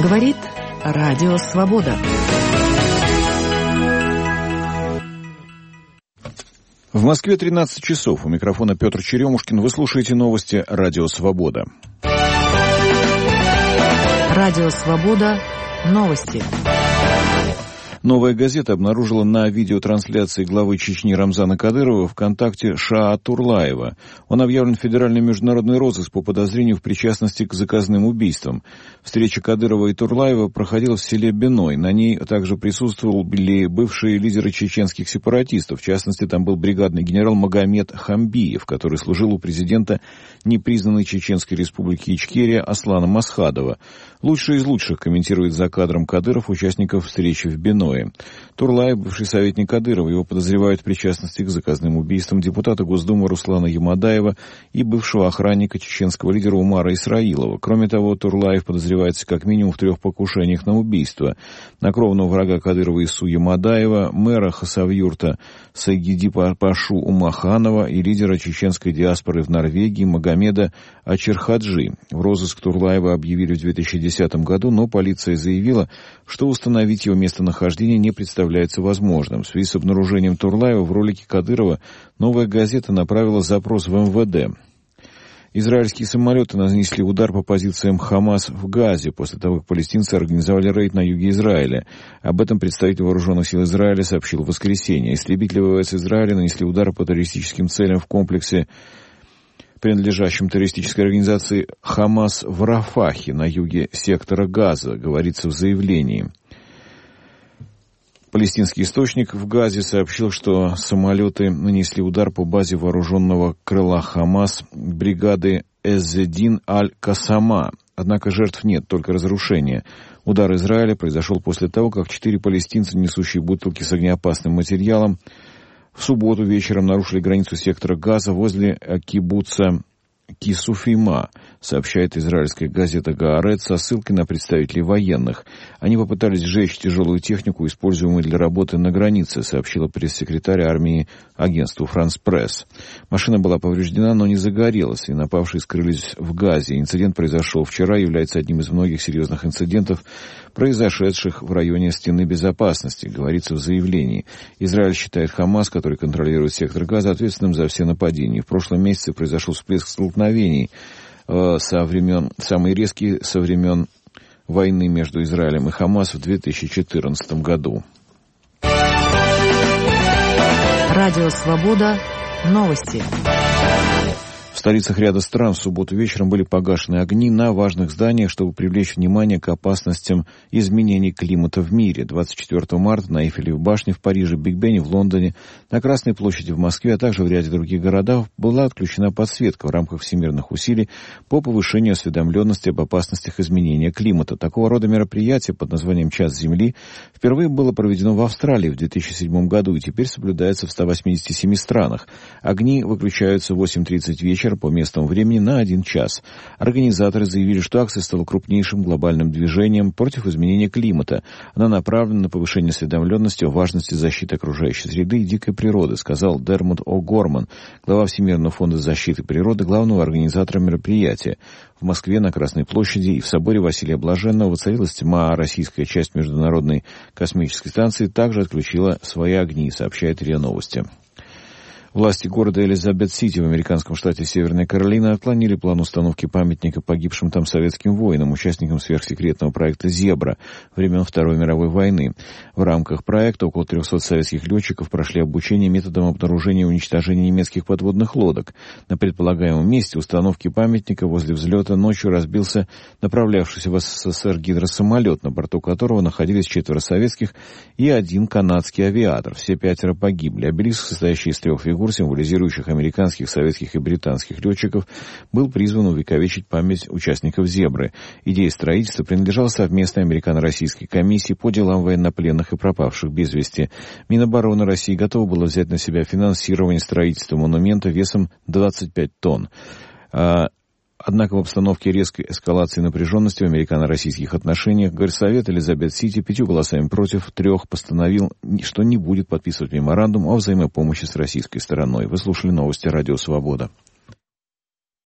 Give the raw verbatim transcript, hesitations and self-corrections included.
Говорит Радио Свобода. В Москве тринадцать часов. У микрофона Петр Черемушкин. Вы слушаете новости Радио Свобода. Радио Свобода. Новости. «Новая газета» обнаружила на видеотрансляции главы Чечни Рамзана Кадырова ВКонтакте Шаа Турлаева. Он объявлен в федеральный международный розыск по подозрению в причастности к заказным убийствам. Встреча Кадырова и Турлаева проходила в селе Биной. На ней также присутствовали бывшие лидеры чеченских сепаратистов. В частности, там был бригадный генерал Магомед Хамбиев, который служил у президента непризнанной Чеченской республики Ичкерия Аслана Масхадова. Лучший из лучших, комментирует за кадром Кадыров, участников встречи в Биной. Турлаев, бывший советник Кадырова, его подозревают в причастности к заказным убийствам депутата Госдумы Руслана Ямадаева и бывшего охранника чеченского лидера Умара Исраилова. Кроме того, Турлаев подозревается как минимум в трех покушениях на убийство. На кровного врага Кадырова Ису Ямадаева, мэра Хасавюрта Сайгиди Пашу Умаханова и лидера чеченской диаспоры в Норвегии Магомеда Ачерхаджи. В розыск Турлаева объявили в две тысячи десятом году, но полиция заявила, что установить его местонахождение не представляется возможным. В связи с обнаружением Турлаева в ролике Кадырова «Новая газета» направила запрос в эм вэ дэ. Израильские самолеты нанесли удар по позициям Хамас в Газе после того, как палестинцы организовали рейд на юге Израиля. Об этом представитель вооруженных сил Израиля сообщил в воскресенье. Истребители ВВС Израиля нанесли удар по террористическим целям в комплексе, принадлежащим террористической организации Хамас в Рафахе на юге сектора Газа, говорится в заявлении. Палестинский источник в Газе сообщил, что самолеты нанесли удар по базе вооруженного крыла Хамас бригады Эззедин Аль-Касама. Однако жертв нет, только разрушения. Удар Израиля произошел после того, как четыре палестинца, несущие бутылки с огнеопасным материалом, в субботу вечером нарушили границу сектора Газа возле кибуца Кисуфима, сообщает израильская газета «Гаарет» со ссылкой на представителей военных. Они попытались сжечь тяжелую технику, используемую для работы на границе, сообщила пресс-секретарь армии агентству «Франс Пресс». Машина была повреждена, но не загорелась, и напавшие скрылись в Газе. Инцидент произошел вчера, является одним из многих серьезных инцидентов, произошедших в районе стены безопасности, говорится в заявлении. Израиль считает Хамас, который контролирует сектор Газа, ответственным за все нападения. В прошлом месяце произошел всплеск столкновений э, со времен, самые резкие со времен войны между Израилем и Хамас в две тысячи четырнадцатом году. Радио Свобода. Новости. В столицах ряда стран в субботу вечером были погашены огни на важных зданиях, чтобы привлечь внимание к опасностям изменений климата в мире. двадцать четвёртого марта на Эйфелевой башне в Париже, Биг Бене в Лондоне, на Красной площади в Москве, а также в ряде других городов была отключена подсветка в рамках всемирных усилий по повышению осведомленности об опасностях изменения климата. Такого рода мероприятие под названием «Час Земли» впервые было проведено в Австралии в две тысячи седьмом году и теперь соблюдается в ста восьмидесяти семи странах. Огни выключаются в восемь тридцать вечера по местному времени на один час. Организаторы заявили, что акция стала крупнейшим глобальным движением против изменения климата. Она направлена на повышение осведомленности о важности защиты окружающей среды и дикой природы, сказал Дермот О'Горман, глава Всемирного фонда защиты природы, главного организатора мероприятия. В Москве на Красной площади и в соборе Василия Блаженного воцарилась тьма, а российская часть Международной космической станции также отключила свои огни, сообщает РИА Новости. Власти города Элизабет-Сити в американском штате Северная Каролина отклонили план установки памятника погибшим там советским воинам, участникам сверхсекретного проекта «Зебра» времен Второй мировой войны. В рамках проекта около трехсот советских летчиков прошли обучение методом обнаружения и уничтожения немецких подводных лодок. На предполагаемом месте установки памятника возле взлета ночью разбился направлявшийся в СССР гидросамолет, на борту которого находились четверо советских и один канадский авиатор. Все пятеро погибли. Обелиск, состоящий из трех фигур, символизирующих американских, советских и британских летчиков, был призван увековечить память участников «Зебры». Идея строительства принадлежала совместной американо-российской комиссии по делам военнопленных и пропавших без вести. Минобороны России готова была взять на себя финансирование строительства монумента весом двадцать пять тонн. Однако в обстановке резкой эскалации напряженности в американо-российских отношениях Горсовет Элизабет-Сити пятью голосами против трех постановил, что не будет подписывать меморандум о взаимопомощи с российской стороной. Вы слушали новости Радио Свобода.